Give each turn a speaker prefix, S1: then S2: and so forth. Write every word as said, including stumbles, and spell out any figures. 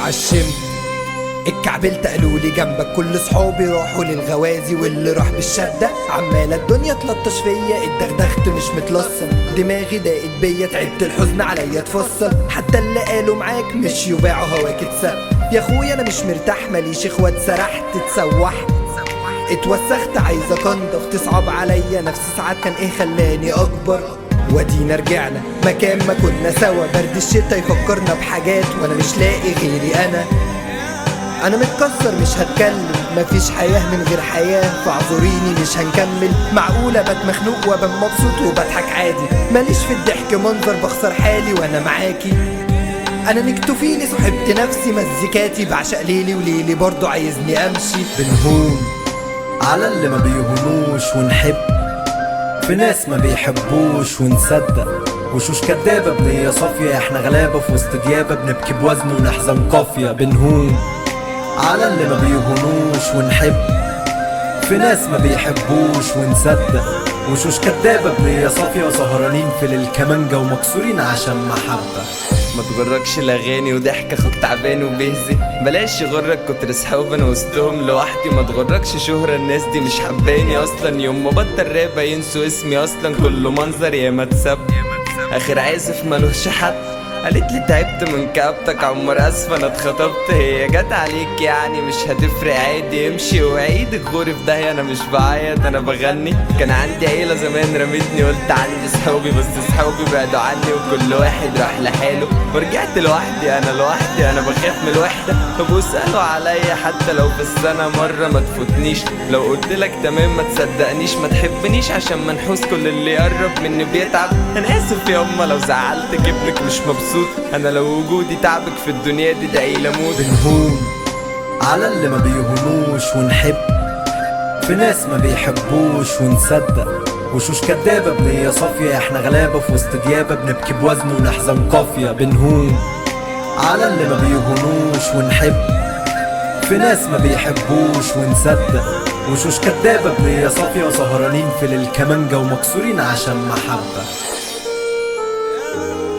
S1: اتعشمت اتكعبلت قالولي جنبك كل صحابي راحوا للغوازي، واللي راح بالشدة عمالة الدنيا تلطش فيا، اتدغدغت مش متلصم، دماغي ضاقت بيا، تعبت الحزن عليا اتفصل، حتى اللي قالوا معاك مش يباعوا هواك اتسب. يا اخويا انا مش مرتاح ماليش اخوات، سرحت اتسوحت اتوسخت عايزة انضف، تصعب عليا نفسي ساعات كان ايه خلاني اكبر، ودينا رجعنا مكان ما كنا سوا، برد الشتا يفكرنا بحاجات وانا مش لاقي غيري انا انا متكسر مش هتكلم، مفيش حياة من غير حياة، فاعذريني مش هنكمل، معقولة بات مخنوق وابقى مبسوط وبضحك عادي، ماليش في الضحك منظر بخسر حالي وانا معاكي، انا نكتفيني صحبت نفسي مزيكاتي، بعشق ليلي وليلي برضو عايزني امشي.
S2: بنهون على اللي ما بيهونوش ونحب في ناس ما بيحبوش ونصدق، وشوش كدابة بنية صافية، احنا غلابة في وسط ديابة بنبكي بوزن ونحزن قافية. بنهون على اللي ما بيهونوش ونحب في ناس ما بيحبوش ونصدق، وشوش كدابة بنية صافية، سهرانين في للكمانجة ومكسورين عشان محبة.
S3: ما تغركش الاغاني وضحك اخوك تعبان وبيهزي، بلاش يغرك كتر صحاب انا وسطهم لوحدي، ما تغركش شهرة الناس دي مش حباني اصلا، يوم ما بطل راب ينسوا اسمي اصلا، كله منظر يا ما تسب، اخر عازف ملوش حد، قالت لي تعبت من كابتك عمر اسفه انا اتخطبت، هي جت عليك يعني مش هتفرق عادي، امشي وعيد غوري في داهيه، انا مش بعيط انا بغني، كان عندي عيله زمان رمتني قلت عندي صحابي، بس صحابي بعدوا عني وكل واحد راح لحاله، ورجعت لوحدي انا لوحدي انا بخاف من الوحده، طب واسالوا عليا حتى لو في السنه مره ما تفوتنيش، لو قلتلك تمام ما تصدقنيش، ما تحبنيش عشان منحوس، كل اللي يقرب مني بيتعب، انا اسف يا اما لو زعلتك ابنك مش مبسوط، انا لو وجودي تعبك في الدنيا دي دعي لموت.
S2: بنهون على اللي ما بيهونوش ونحب في ناس ما بيحبوش ونصدق، وشوش كدابة بنية صافية، احنا غلابة في وسط ديابة بنبكي بوزن ونحزن قافية. بنهون على اللي ما بيهونوش ونحب في ناس ما بيحبوش ونصدق، وشوش كدابة بنية صافية، سهرانين في للكمانجة ومكسورين عشان محبة.